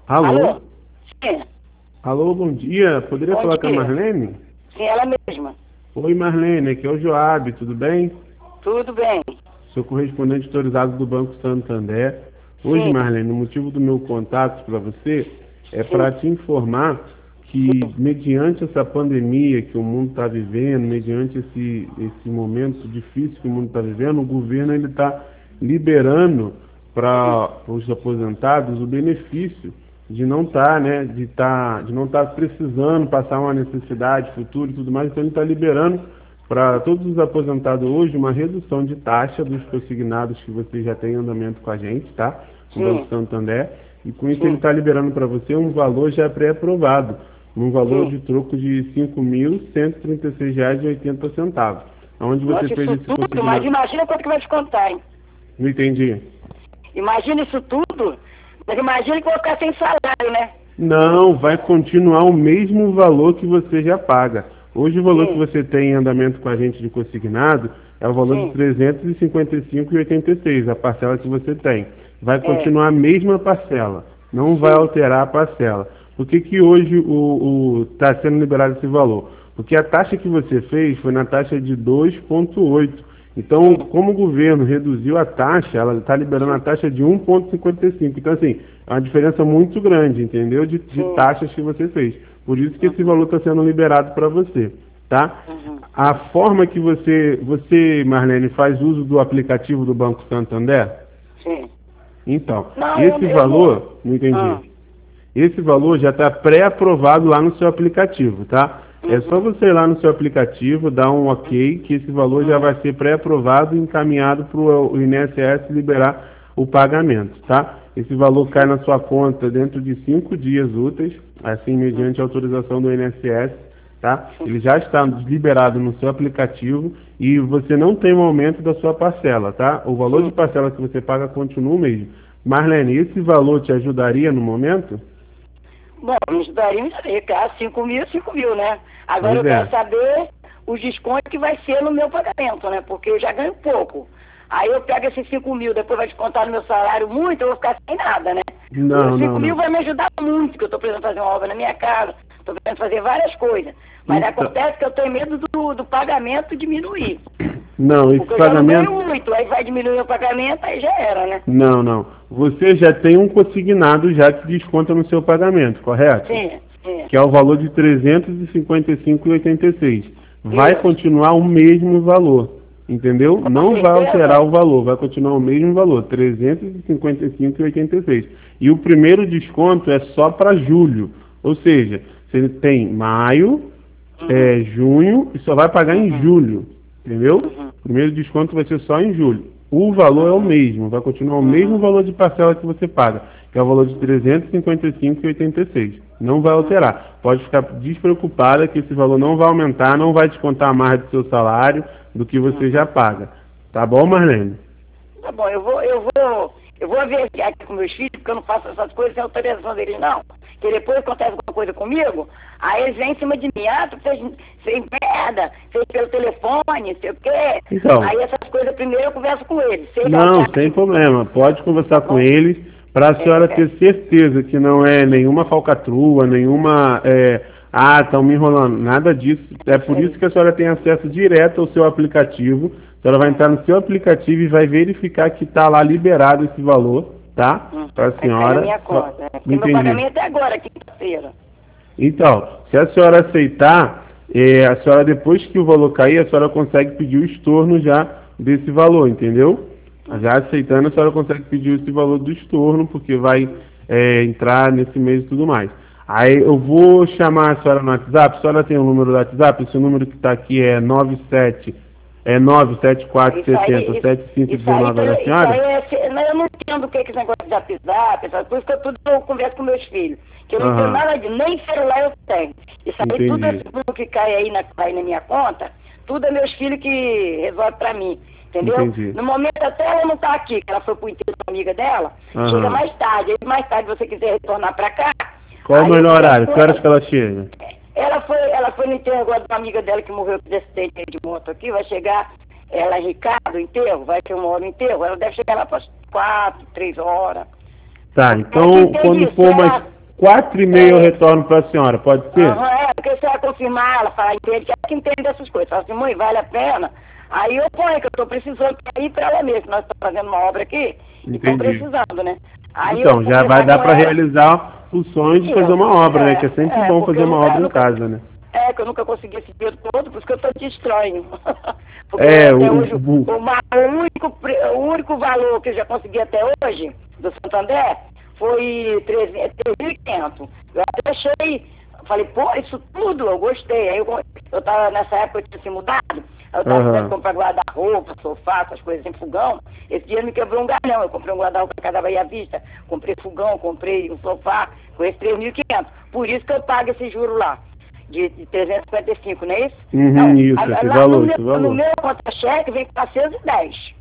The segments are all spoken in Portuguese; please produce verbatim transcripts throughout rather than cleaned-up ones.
Alô? Alô? Sim. Alô, bom dia. Poderia Bom falar com a dia. Marlene? Sim, ela mesma. Oi, Marlene, aqui é o Joab, tudo bem? Tudo bem? Sou correspondente autorizado do Banco Santander. Hoje, Sim, Marlene, o motivo do meu contato para você é para sim, te informar que, mediante essa pandemia que o mundo está vivendo, mediante esse, esse momento difícil que o mundo está vivendo, o governo ele está liberando sim. para os aposentados o benefício de não estar, né, de tá, de não estar precisando passar uma necessidade futura e tudo mais, então ele está liberando para todos os aposentados hoje uma redução de taxa dos consignados que você já tem em andamento com a gente, tá? No Banco Sim, Santander. E com isso ele sim, está liberando para você um valor já pré-aprovado, um valor sim. de troco de cinco mil cento e trinta e seis reais e oitenta centavos. Onde você Nossa, fez isso esse tudo, mas consignado? imagina quanto que vai descontar, hein? Não entendi. Imagina isso tudo, mas imagina que eu vou ficar sem salário, né? Não, vai continuar o mesmo valor que você já paga. Hoje o valor que Sim, você tem em andamento com a gente de consignado é o valor de sim, trezentos e cinquenta e cinco reais e oitenta e seis centavos, a parcela que você tem. Vai é, continuar a mesma parcela, não vai sim, alterar a parcela. Por que que hoje está sendo liberado esse valor? Porque a taxa que você fez foi na taxa de dois vírgula oito. Então, sim, como o governo reduziu a taxa, ela está liberando a sim, taxa de um vírgula cinquenta e cinco. Então, assim, é uma diferença muito grande, entendeu? De, de sim, taxas que você fez. Por isso que esse uhum, valor está sendo liberado para você, tá? uhum, A forma que você, você, Marlene, faz uso do aplicativo do Banco Santander? sim. Então, Não, eu, esse eu vou... valor, não entendi. Ah, Esse valor já está pré-aprovado lá no seu aplicativo, tá? É só uhum, você ir lá no seu aplicativo, dar um ok, que esse valor já vai uhum, ser pré-aprovado e encaminhado para o I N S S liberar o pagamento, tá? Esse valor cai sim, na sua conta dentro de cinco dias úteis, assim, mediante uhum, autorização do I N S S, tá? sim, Ele já está liberado no seu aplicativo e você não tem um aumento da sua parcela, tá? O valor de sim. parcela que você paga continua o mesmo. Marlene, esse valor te ajudaria no momento? Bom, me ajudaria, me ajudaria, claro, cinco mil, cinco mil, né? Agora Pois eu quero é. saber os descontos que vai ser no meu pagamento, né? Porque eu já ganho pouco. Aí eu pego esses cinco mil, depois vai descontar no meu salário muito, eu vou ficar sem nada, né? Não, Os não, cinco mil não. vai me ajudar muito, que eu estou precisando fazer uma obra na minha casa, estou precisando fazer várias coisas. Mas Então, acontece que eu tenho medo do, do pagamento diminuir. não, esse Porque eu já não ganho pagamento. muito, aí vai diminuir o pagamento, aí já era, né? Não, não. Você já tem um consignado já que desconta no seu pagamento, correto? Sim, sim. Que é o valor de trezentos e cinquenta e cinco reais e oitenta e seis centavos. Vai Isso. continuar o mesmo valor, entendeu? Com Não vai alterar certeza? o valor, vai continuar o mesmo valor, trezentos e cinquenta e cinco reais e oitenta e seis centavos. E o primeiro desconto é só para julho, ou seja, você tem maio, Uhum, é, junho e só vai pagar em uhum, julho, entendeu? uhum, O primeiro desconto vai ser só em julho. O valor é o uhum, mesmo, vai continuar o mesmo uhum, valor de parcela que você paga, que é o valor de trezentos e cinquenta e cinco reais e oitenta e seis centavos. Não vai uhum. alterar. Pode ficar despreocupada que esse valor não vai aumentar, não vai descontar mais do seu salário do que você já Uhum. paga. Tá bom, Marlene? Tá bom, eu vou, eu vou, eu vou ver aqui com meus filhos, porque eu não faço essas coisas sem autorização deles, não. Que depois acontece alguma coisa comigo, aí eles vêm em cima de mim, ah, tu fez, fez merda, fez pelo telefone, sei o quê. Então, Aí essas coisas primeiro eu converso com eles. Se eles não, acharem sem que, problema. Pode tá conversar com bom? eles para a senhora É, ter certeza que não é nenhuma falcatrua, nenhuma. É, ah, estão me enrolando. Nada disso. É isso por isso aí. que a senhora tem acesso direto ao seu aplicativo. A senhora vai entrar Uhum, no seu aplicativo e vai verificar que está lá liberado esse valor, tá? uhum. Para a Vai cair na senhora. minha Só... conta, né? Porque meu Entendi. pagamento é agora, quinta-feira. Então, se a senhora aceitar, é, a senhora, depois que o valor cair, a senhora consegue pedir o estorno já desse valor, entendeu? Já Uhum, aceitando, a senhora consegue pedir esse valor do estorno, porque vai uhum. é, entrar nesse mês e tudo mais. Aí eu vou chamar a senhora no WhatsApp, a senhora tem o número do WhatsApp, esse número que está aqui é nove sete, é nove sete quatro Isso sete zero aí, isso, sete cinco isso aí, um nove é da isso aí senhora? é, se- não, eu não entendo o que é que esse negócio de zap zap, essas coisas, que eu tudo eu converso com meus filhos. Que eu não entendo Aham, nada de, nem celular eu tenho. Isso aí, tudo entendi, esse que cai aí na, cai na minha conta, tudo é meus filhos que resolvem pra mim. Entendeu? entendi. No momento até ela não tá aqui, que ela foi pro enterro da amiga dela, chega Aham. mais tarde. Aí mais tarde você quiser retornar pra cá, Qual o aí eu melhor converso horário? com Que horas ela. que ela chega? Ela foi, ela foi no enterro agora de uma amiga dela que morreu de acidente de moto aqui, vai chegar, ela é Ricardo, o enterro, vai ter uma hora no enterro, ela deve chegar lá para as quatro, três horas. Tá, Ela que então entende quando isso, se for umas, ela... quatro e meia eu retorno para a senhora, pode ser? Aham, é, porque você vai confirmar, ela fala, entende, que ela que entende dessas coisas. Fala assim, mãe, vale a pena? Aí eu ponho, que eu estou precisando ir para ela mesmo. Nós estamos fazendo uma obra aqui e estamos precisando, né? Aí então, já vai dar para realizar o sonho de Sim, fazer uma obra, é, né? Que é sempre é, bom fazer uma nunca, obra nunca, em casa, né? É, que eu nunca consegui esse dinheiro todo, por isso que eu estou te estranho. Porque É, até o, hoje, o, o, o, único, o único valor que eu já consegui até hoje, do Santander, foi três mil e quinhentos. Eu até achei, falei, pô, isso tudo, eu gostei. Aí eu, eu tava, nessa época eu tinha se mudado, eu estava Uhum. uhum. comprar guarda-roupa, sofá, essas coisas em fogão. Esse dinheiro me quebrou um galhão. Eu comprei um guarda-roupa na casa da Bahia Vista, comprei fogão, comprei um sofá, com esses três mil e quinhentos. Por isso que eu pago esse juro lá, de, de trezentos e cinquenta e cinco, não é isso? Uhum, não, isso, a, esse lá valor, no meu, esse valor. no meu contra-cheque vem quatrocentos e dez.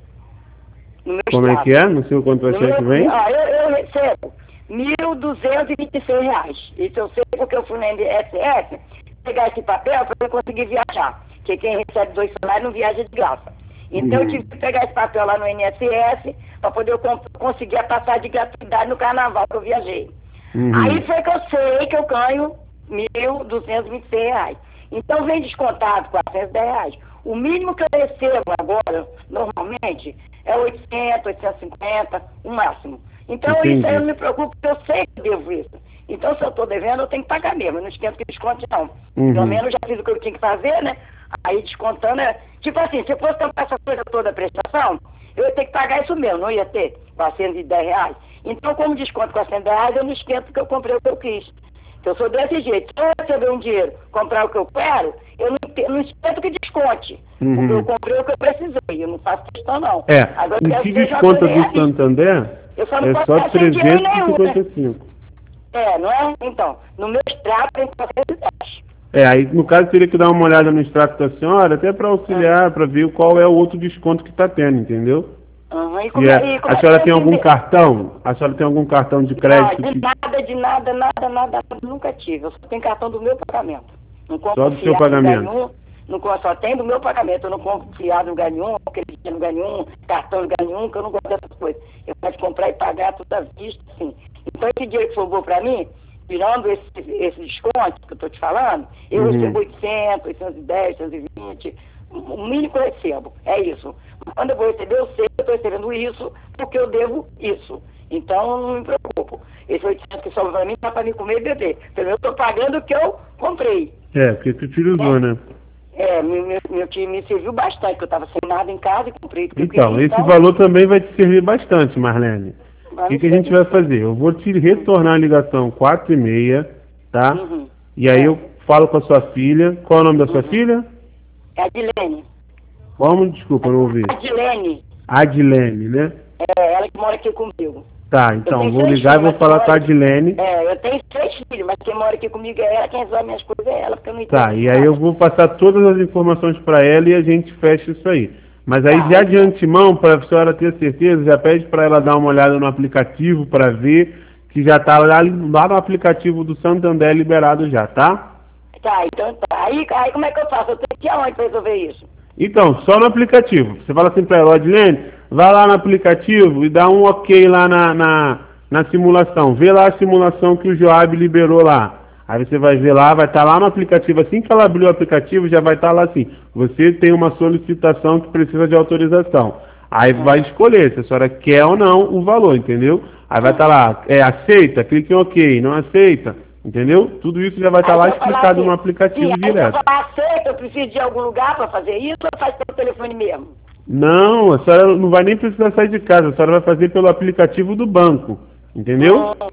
No meu Como extrato. é que é? No seu contra-cheque vem? Ah, eu, eu recebo mil duzentos e vinte e seis reais. Isso eu sei porque eu fui na N S S pegar esse papel para eu conseguir viajar. Porque quem recebe dois salários não viaja de graça. Então uhum. eu tive que pegar esse papel lá no N S S para poder eu conseguir a passagem de gratuidade no carnaval que eu viajei. Uhum. Aí foi que eu sei que eu ganho mil duzentos e vinte e seis reais. Então vem descontado quatrocentos e dez reais. O mínimo que eu recebo agora, normalmente, é oitocentos, oitocentos e cinquenta, o máximo. Então Entendi. Isso aí eu não me preocupo, porque eu sei que eu devo isso. Então se eu estou devendo, eu tenho que pagar mesmo. Eu não esquento que desconte não. Uhum. Pelo menos eu já fiz o que eu tinha que fazer, né? Aí descontando é... Tipo assim, se eu fosse comprar essa coisa toda a prestação, eu ia ter que pagar isso mesmo, não ia ter quatrocentos e dez reais. Então, como desconto quatrocentos e dez reais, eu não esquento porque eu comprei o que eu quis. Eu sou desse jeito. Se eu receber um dinheiro, comprar o que eu quero, eu não, não espero que desconte. Uhum. Porque eu comprei o que eu precisei. Eu não faço questão, não. É, agora, o que desconta do Santander eu só não é posso só trezentos e cinquenta e cinco. Né? É, não é? Então, no meu extrato tem quatrocentos e dez. É, aí no caso teria que dar uma olhada no extrato da senhora, até para auxiliar, ah. para ver qual é o outro desconto que está tendo, entendeu? Uhum. E como, é, e como a senhora tem algum entender? cartão? A senhora tem algum cartão de crédito? Não, de que... nada, de nada, nada, nada, nunca tive. Eu só tenho cartão do meu pagamento. Não compro só do seu pagamento? Nenhum, não, só tem do meu pagamento. Eu não compro fiado em lugar nenhum, crédito em lugar nenhum, cartão em lugar nenhum, que eu não gosto dessas coisas. Eu posso comprar e pagar tudo à vista, sim. Então esse dinheiro que sobrou para mim, tirando esse, esse desconto que eu estou te falando, eu uhum. recebo oitocentos, oitocentos e dez, oitocentos e vinte, o mínimo que eu recebo, é isso. Quando eu vou receber, eu sei que eu estou recebendo isso, porque eu devo isso. Então, eu não me preocupo. Esse oitocentos que sobra para mim, dá para mim comer e beber. Então, eu estou pagando o que eu comprei. É, porque tu utilizou, é. né? É, meu, meu, meu time me serviu bastante, porque eu estava sem nada em casa e comprei o que então, eu queria. Então, esse valor também vai te servir bastante, Marlene. O que, que a gente vai fazer? Eu vou te retornar a ligação quatro e meia, tá? Uhum. E aí é. eu falo com a sua filha. Qual é o nome da sua uhum. filha? Adilene. Como? Desculpa, não ouvi. Adilene. Adilene, né? É, ela que mora aqui comigo. Tá, então, vou ligar e vou falar com a Adilene. É, eu tenho três filhos, mas quem mora aqui comigo é ela, quem resolve minhas coisas é ela, porque eu não entendo. Tá, e aí eu vou passar todas as informações para ela e a gente fecha isso aí. Mas aí, tá, já de antemão, para a senhora ter certeza, já pede para ela dar uma olhada no aplicativo para ver que já está lá, lá no aplicativo do Santander liberado já, tá? Tá, então tá. Aí, aí como é que eu faço? Eu tenho que ir aonde para resolver isso? Então, só no aplicativo. Você fala assim para ela, Adilene, vai lá no aplicativo e dá um ok lá na, na, na simulação. Vê lá a simulação que o Joab liberou lá. Aí você vai ver lá, vai estar lá no aplicativo. Assim que ela abrir o aplicativo, já vai estar lá assim. Você tem uma solicitação que precisa de autorização. Aí uhum. vai escolher se a senhora quer ou não o valor, entendeu? Aí vai estar lá, é, aceita, clique em ok, não aceita, entendeu? Tudo isso já vai estar aí lá explicado assim, no aplicativo sim, direto. Se eu falar aceita, eu preciso de algum lugar para fazer isso ou faz pelo telefone mesmo? Não, a senhora não vai nem precisar sair de casa, a senhora vai fazer pelo aplicativo do banco, entendeu? Uhum.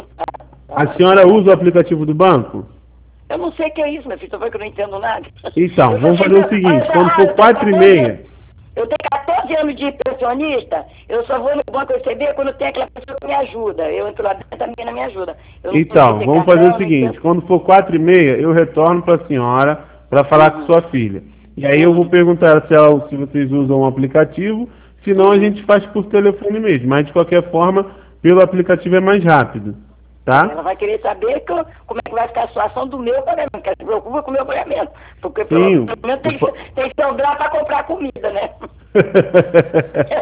A senhora usa o aplicativo do banco? Eu não sei o que é isso, meu filho, só que eu não entendo nada. Então, vamos fazer o seguinte, quando for quatro e meia... Eu tenho quatorze anos de pensionista, eu só vou no banco receber quando tem aquela pessoa que me ajuda. Eu entro lá dentro, a menina me ajuda. Então, vamos fazer o seguinte, quando for quatro e meia, eu retorno para a senhora para falar uhum. com sua filha. E aí eu vou perguntar se, ela, se vocês usam um aplicativo, senão a gente faz por telefone mesmo. Mas, de qualquer forma, pelo aplicativo é mais rápido. Tá? Ela vai querer saber que, como é que vai ficar a situação do meu pagamento, que ela se preocupa com o meu pagamento. Porque pelo menos tem, tem que ter um grau para comprar comida, né?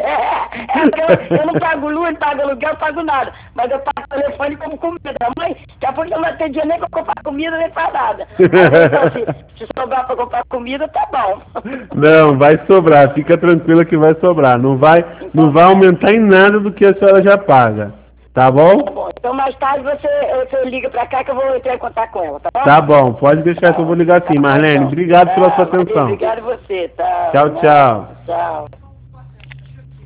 é, é eu, eu não pago luz, não pago aluguel, não pago nada. Mas eu pago telefone como comida. Mãe, Daqui a pouco não vai ter dinheiro nem pra comprar comida, nem pra nada. Aí, então, se, se sobrar pra comprar comida, tá bom. Não, vai sobrar, fica tranquila que vai sobrar. Não vai, Então, não vai aumentar em nada do que a senhora já paga. Tá bom? Tá bom. Então mais tarde você, você liga pra cá que eu vou entrar em contato com ela, tá bom? Tá bom, pode deixar que eu vou ligar sim. Tá, Marlene, então. obrigado pela Tá, sua Maria, atenção. obrigado a você, tá? Tchau, tchau. Tchau.